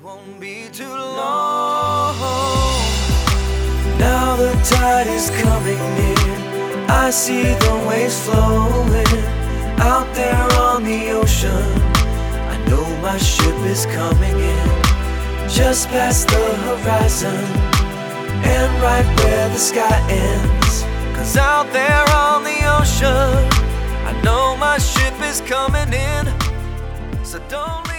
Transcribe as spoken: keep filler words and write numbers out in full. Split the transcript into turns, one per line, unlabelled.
won't be too long. Now the tide is coming near, I see the waves flowing. Out there on the ocean, I know my ship is coming in. Just past the horizon, and right where the sky ends. Cause out there on the ocean, I know my ship is coming in. So don't leave